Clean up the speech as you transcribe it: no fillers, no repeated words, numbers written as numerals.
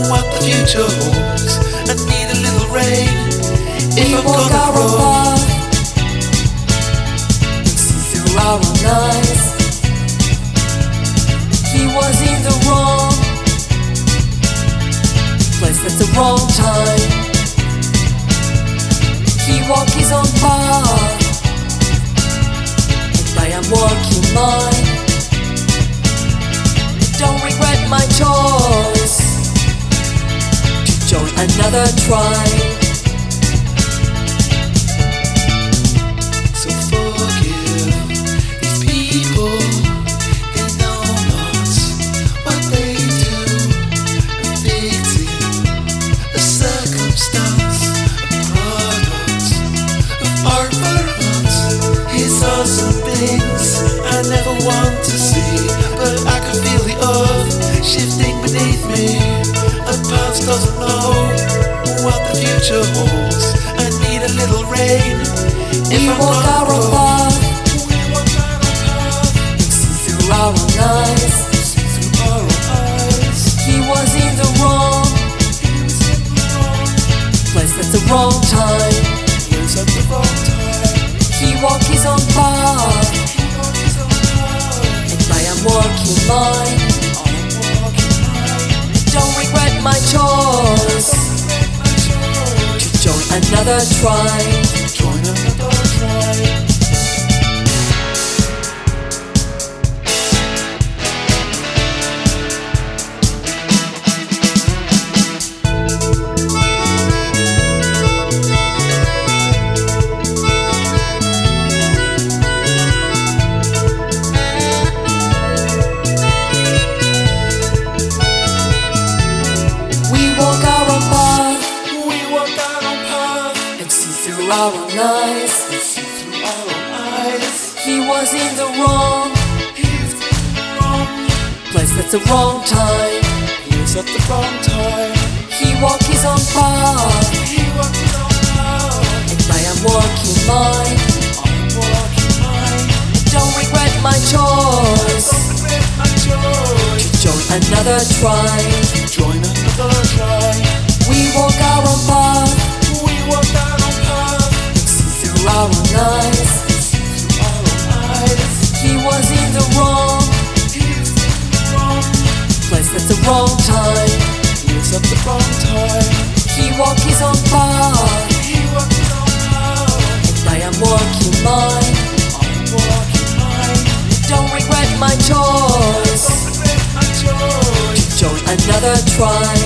what the future holds. I need a little rain if We I'm walk gonna our grow. path and see through our own eyes. He was in the wrong place at the wrong time. He walked his own path and I am walking mine. Don't regret my choice to join another tribe. So forgive these people, they know not what they do. A victim, a circumstance, a product of art violence. He saw some things I never want to see, but I could feel the earth shifting beneath me. The past doesn't know what the future holds. I need a little rain if We I'm walk gonna our grow. path We walk our own path, and see through our own eyes. see through our own eyes. He was in the wrong He was in the wrong place at the wrong time. place at the wrong time. He walked his own path He walked his own path, and I am walking mine. I am walking mine. Don't regret my choice Regret my choice. to join another tribe. Join another tribe. We walk our own path We walk our own path, and see through our own eyes. we see through our own eyes. He was in the wrong He was in the wrong place at the wrong time. place at the wrong time. He walked his own path He walked his own path, and I am walking mine. I am walking mine. Don't regret my choice Regret my choice. to join another tribe. Join another tribe. We walk our own path We walk our own path, and see through our own eyes. see through our own eyes. He was in the wrong He was in the wrong place at the wrong time. place at the wrong time. He walked his own path He walked his own path, and I am walking mine. I am walking mine. Don't regret my choice Regret my choice. to join another tribe.